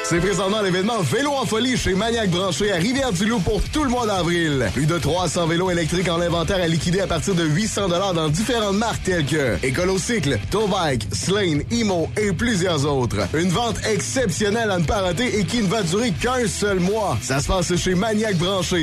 C'est présentement l'événement Vélo en folie chez Maniac Branché à Rivière-du-Loup pour tout le mois d'avril. Plus de 300 vélos électriques en inventaire à liquider à partir de 800 $ dans différentes marques telles que Écolocycle, Towbike, Slane, Imo et plusieurs autres. Une vente exceptionnelle à ne pas rater et qui ne va durer qu'un seul mois. Ça se passe chez Maniac Branché,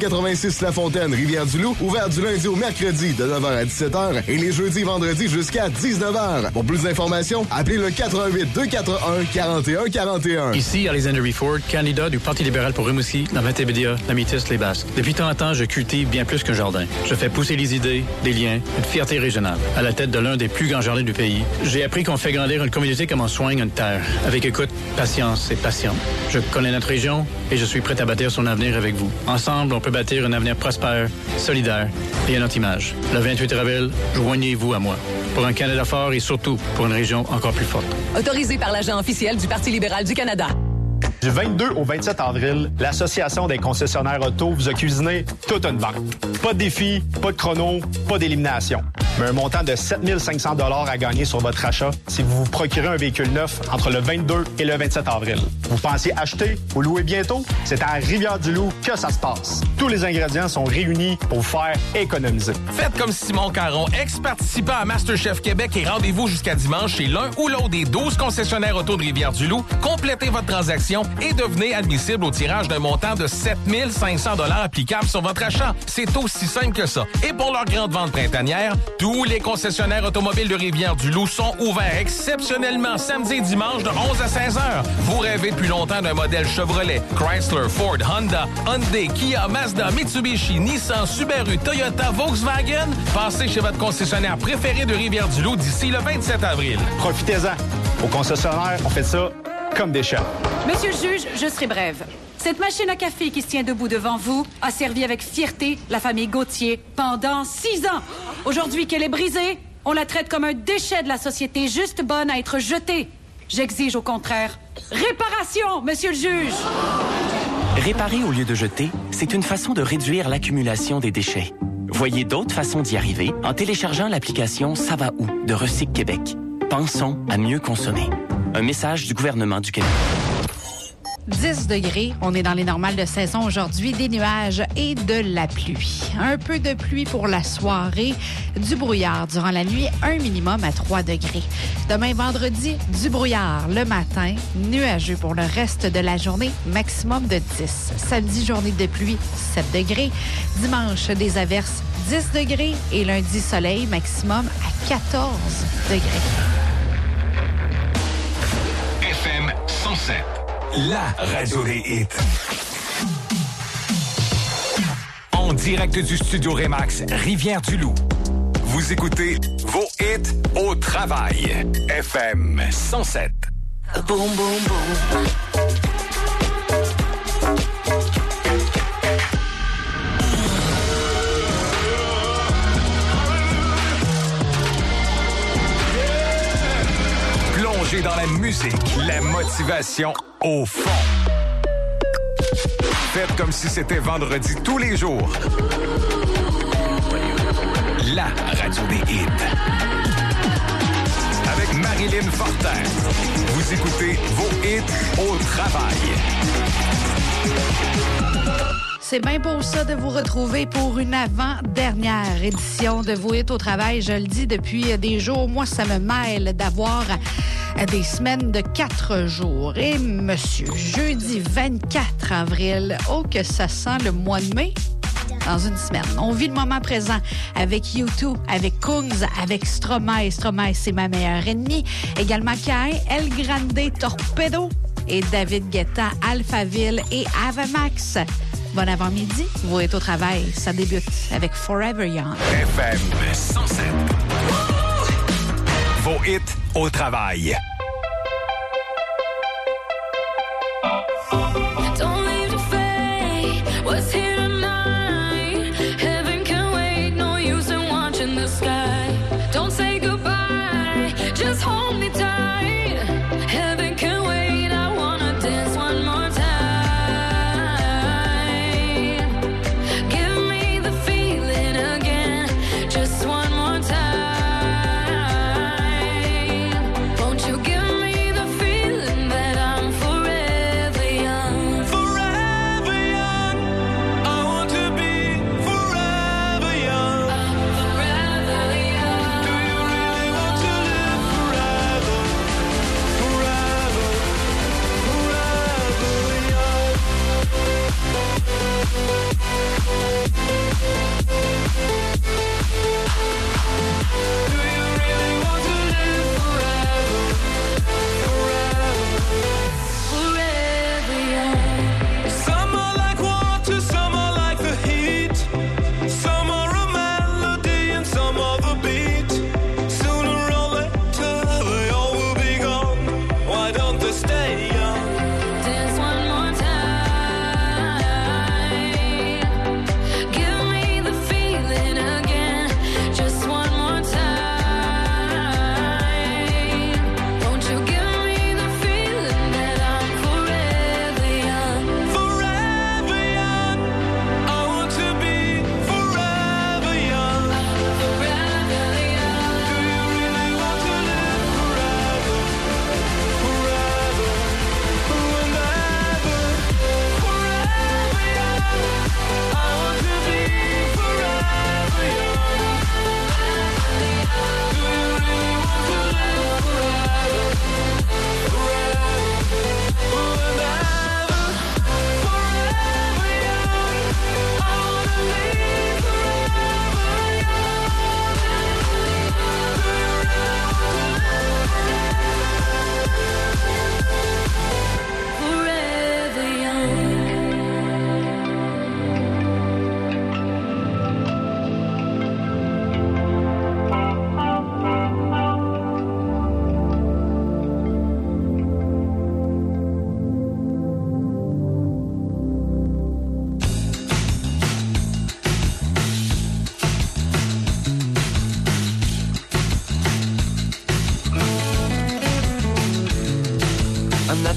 386 La Fontaine, Rivière-du-Loup, ouvert du lundi au mercredi de 9h à 17h et les jeudis et vendredis jusqu'à 19h. Pour plus d'informations, appelez le 88 241 41 41. Ici Alexander Ford, candidat du Parti libéral pour Rimouski, dans Matébédia, Lamitis, les Basques. Depuis tant de temps, je cultive bien plus qu'un jardin. Je fais pousser les idées, des liens, une fierté régionale. À la tête de l'un des plus grands jardins du pays, j'ai appris qu'on fait grandir une communauté comme on soigne une terre. Avec écoute, patience et passion. Je connais notre région et je suis prêt à bâtir son avenir avec vous. Ensemble, on peut bâtir un avenir prospère, solidaire et à notre image. Le 28 avril, joignez-vous à moi. Pour un Canada fort et surtout pour une région encore plus forte. Autorisé par l'agent officiel du Parti libéral du Canada. Du 22 au 27 avril, l'Association des concessionnaires auto vous a cuisiné toute une vente. Pas de défi, pas de chrono, pas d'élimination. Mais un montant de 7 500 $ à gagner sur votre achat si vous vous procurez un véhicule neuf entre le 22 et le 27 avril. Vous pensez acheter ou louer bientôt? C'est à Rivière-du-Loup que ça se passe. Tous les ingrédients sont réunis pour vous faire économiser. Faites comme Simon Caron, ex-participant à MasterChef Québec et rendez-vous jusqu'à dimanche chez l'un ou l'autre des 12 concessionnaires auto de Rivière-du-Loup. Complétez votre transaction et devenez admissible au tirage d'un montant de 7 500 $ applicable sur votre achat. C'est aussi simple que ça. Et pour leur grande vente printanière, tous les concessionnaires automobiles de Rivière-du-Loup sont ouverts exceptionnellement samedi et dimanche de 11 à 16 heures. Vous rêvez depuis longtemps d'un modèle Chevrolet, Chrysler, Ford, Honda, Hyundai, Kia, Mazda, Mitsubishi, Nissan, Subaru, Toyota, Volkswagen? Passez chez votre concessionnaire préféré de Rivière-du-Loup d'ici le 27 avril. Profitez-en. Au concessionnaire, on fait ça comme des chefs. Monsieur le juge, je serai brève. Cette machine à café qui se tient debout devant vous a servi avec fierté la famille Gauthier pendant 6 ans. Aujourd'hui qu'elle est brisée, on la traite comme un déchet de la société, juste bonne à être jetée. J'exige au contraire réparation, monsieur le juge. Réparer au lieu de jeter, c'est une façon de réduire l'accumulation des déchets. Voyez d'autres façons d'y arriver en téléchargeant l'application Ça va où de Recyc Québec. Pensons à mieux consommer. Un message du gouvernement du Québec. 10 degrés, on est dans les normales de saison aujourd'hui, des nuages et de la pluie. Un peu de pluie pour la soirée, du brouillard durant la nuit, un minimum à 3 degrés. Demain vendredi, du brouillard le matin, nuageux pour le reste de la journée, maximum de 10. Samedi, journée de pluie, 7 degrés. Dimanche, des averses, 10 degrés et lundi, soleil, maximum à 14 degrés. FM 107. La radio des hits. En direct du studio Remax, Rivière-du-Loup. Vous écoutez vos hits au travail. FM 107. Boum, boum, boum. Plongez dans la musique, la motivation au fond. Faites comme si c'était vendredi tous les jours. La radio des hits. Avec Marilyn Fortin. Vous écoutez vos hits au travail. C'est bien beau ça de vous retrouver pour une avant-dernière édition de Vos hits au travail. Je le dis depuis des jours. Moi, ça me mêle d'avoir des semaines de 4 jours. Et monsieur, jeudi 24 avril, oh que ça sent le mois de mai. Dans une semaine. On vit le moment présent avec U2, avec Kungs, avec Stromae. Stromae, c'est ma meilleure ennemie. Également Kai, El Grande, Torpedo et David Guetta, Alphaville et Avamax. Bon avant-midi, vous êtes au travail. Ça débute avec Forever Young. FM 107. Vos hits au travail. Don't leave the fate. What's here tonight? Heaven can wait. No use in watching the sky. Don't say goodbye. Just hold me tight. Heaven can wait. I wanna dance one more time. Give me the feeling again. Just one more time. Won't you give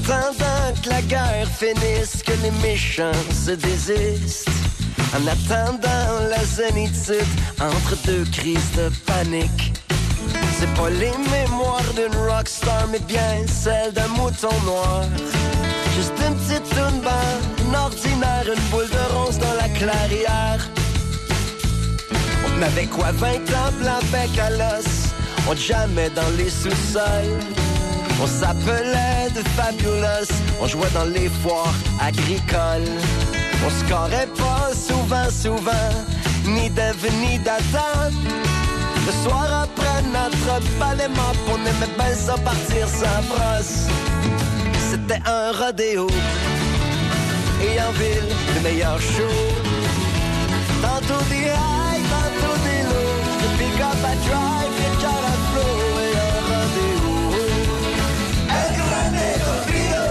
attendant que la guerre finisse, que les méchants se désistent, en attendant la zénitude entre deux crises de panique. C'est pas les mémoires d'une rockstar, mais bien celle d'un mouton noir. Juste une petite toune une ordinaire, une boule de ronce dans la clairière. On avait quoi, 20 ans, blanc bec à l'os, on jamais dans les sous-sols. On s'appelait de Fabulous, on jouait dans les foires agricoles. On scorait pas souvent, ni d'Eve ni d'Adam. Le soir après notre balai mop, on aimait bien ça partir sans brosse. C'était un rodéo, et en ville, le meilleur show. Tantôt des highs, tantôt des lows, le pick-up à drive, le car à flow, et un rodéo. El Grande Torpedo.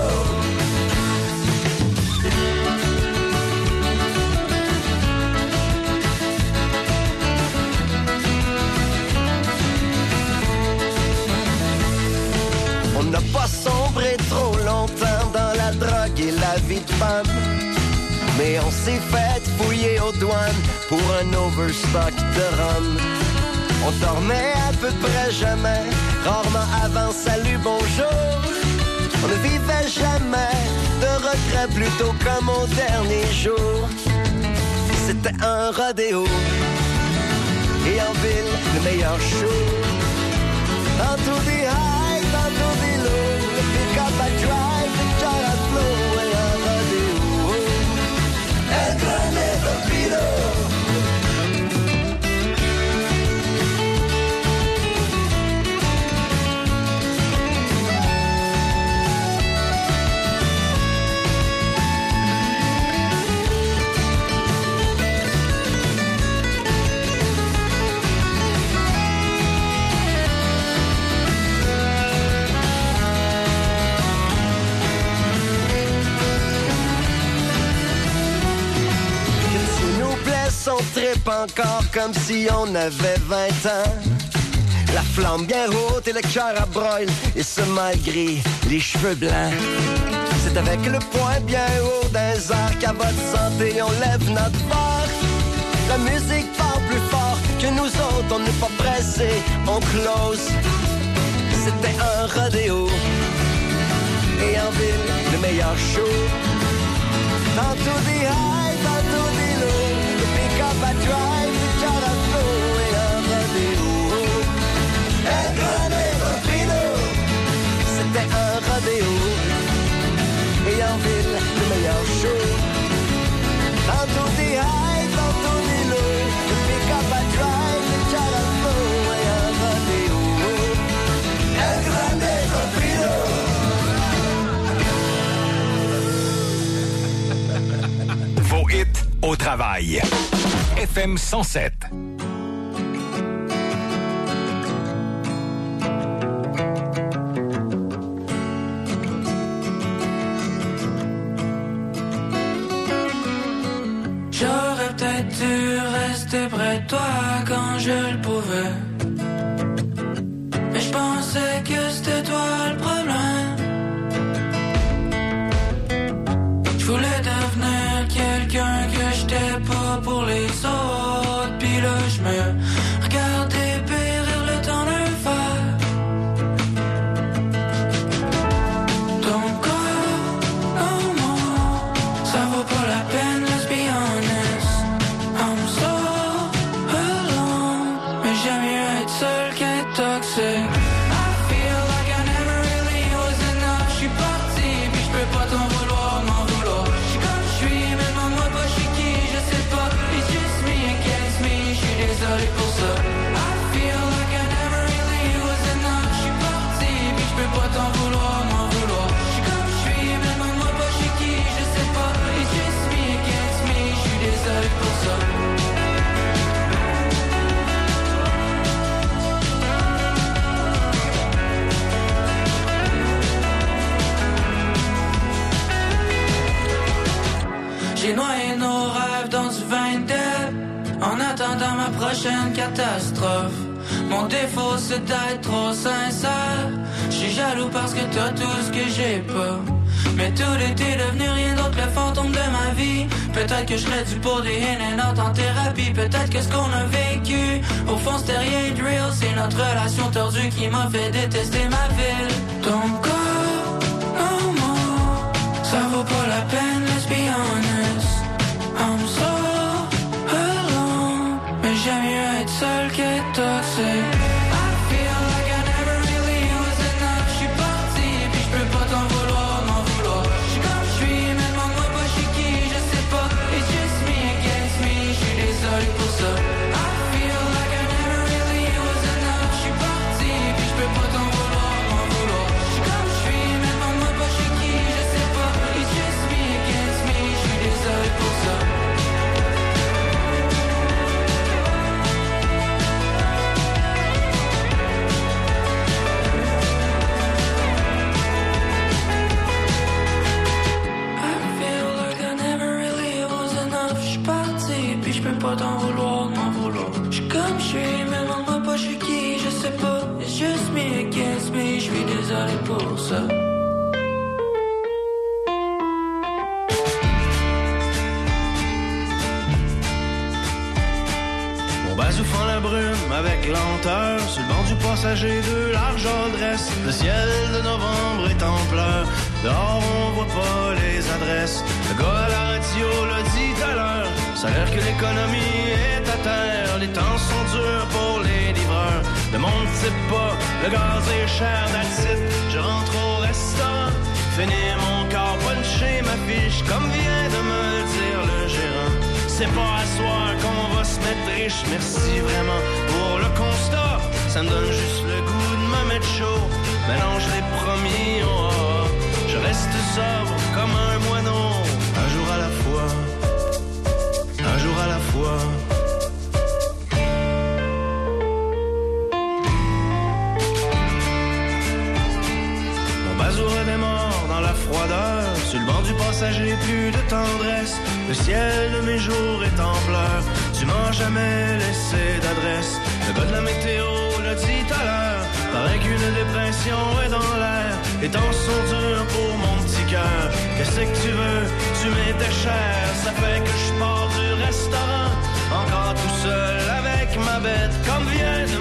On n'a pas sombré trop longtemps dans la drogue et la vie de femme, mais on s'est fait fouiller aux douanes pour un overstock de rhum. On dormait à peu près jamais, rarement avant salut bonjour. On ne vivait jamais de regrets, plutôt comme au dernier jour. C'était un rodéo, et en ville, le meilleur show. Tantôt des highs, tantôt des lows, le pick-up à drive, le car à flow, et un rodéo. El Grande Torpedo. On trippe encore comme si on avait 20 ans. La flamme bien haute et le cœur à broil, et ce malgré les cheveux blancs. C'est avec le poing bien haut d'un arc qu'à votre santé on lève notre barre. La musique parle plus fort que nous autres, on n'est pas pressés, on close. C'était un rodéo, et en ville, le meilleur show. Tantôt des highs, tantôt des lows, le pick-up à drive, le car à flow, et un rodéo. El Grande Torpedo. C'était un rodéo, et en ville, le meilleur show. Tantôt des highs, tantôt des lows, le pick-up à drive, le car à flow, et un rodéo. El Grande Torpedo. Vos hits au travail. FM 107. J'aurais peut-être dû rester près de toi quand je le pouvais. Mais je pensais que c'était toi le problème. Je voulais devenir quelqu'un que j'étais pas pour les autres. Puis là je me regardais périr le temps d'un verre. Ton corps, oh moi, ça vaut pas la peine, let's be honest. I'm so alone, mais j'aime mieux être seul qu'être toxique. I feel like I never really was enough. J'suis parti, puis j'peux pas t'en vouloir, m'en vouloir. J'suis comme j'suis, mais demande-moi pas j'suis qui, je sais pas. It's just me against me, j'suis désolé pour ça. I feel like I never really was enough. J'suis parti, puis j'peux pas t'en vouloir, m'en vouloir. J'suis comme j'suis, mais demande-moi pas j'suis qui, je sais pas. It's just me against me, j'suis désolé pour ça. J'ai noyé nos rêves dans du vin d'Ève, en attendant ma prochaine catastrophe. Mon défaut c'est d'être trop sincère. J'suis jaloux parce que t'as tout ce que j'ai pas. Mais tout était devenu rien d'autre que le fantôme de ma vie. Peut-être que je serais dû pour des in and out en thérapie. Peut-être que ce qu'on a vécu, au fond c'était rien de real. C'est notre relation tordue qui m'a fait détester ma ville. Ton corps, non more, ça vaut pas la peine, let's be honest. I'm so alone, mais j'aime mieux être seul que toxique. Pas t'en vouloir, m'en vouloir. J'suis comme j'suis, mais demande-moi pas j'suis qui, je sais pas. It's just me against me, j'suis désolé pour ça. Mon bazou fend la brume avec lenteur. Sur le banc du passager, deux larges adresses. Le ciel de novembre est en pleurs. Dehors on voit pas les adresses. Le gars à la radio l'a dit tout à l'heure. Ça a l'air que l'économie est à terre. Les temps sont durs pour les livreurs. Le monde type pas, le gaz est cher, that's it. Je rentre au restaurant, finir mon corps, puncher ma fiche, comme vient de me le dire le gérant. C'est pas à soir qu'on va se mettre riche, merci vraiment pour le constat. Ça me donne juste le goût de me mettre chaud. Mélange les promis, oh, je reste sobre comme un moineau, un jour à la fois. Un jour à la fois. Mon bazou redémarre dans la froideur. Sur le banc du passager, plus de tendresse. Le ciel de mes jours est en pleurs. Tu m'as jamais laissé d'adresse. Le gars de la météo l'a dit tout à l'heure. Paraît qu'une dépression est dans l'air. Les temps sont durs pour mon petit cœur. Qu'est-ce que tu veux? Tu m'étais cher. Ça fait que je pars du restaurant, encore tout seul avec ma bête. Comme vient de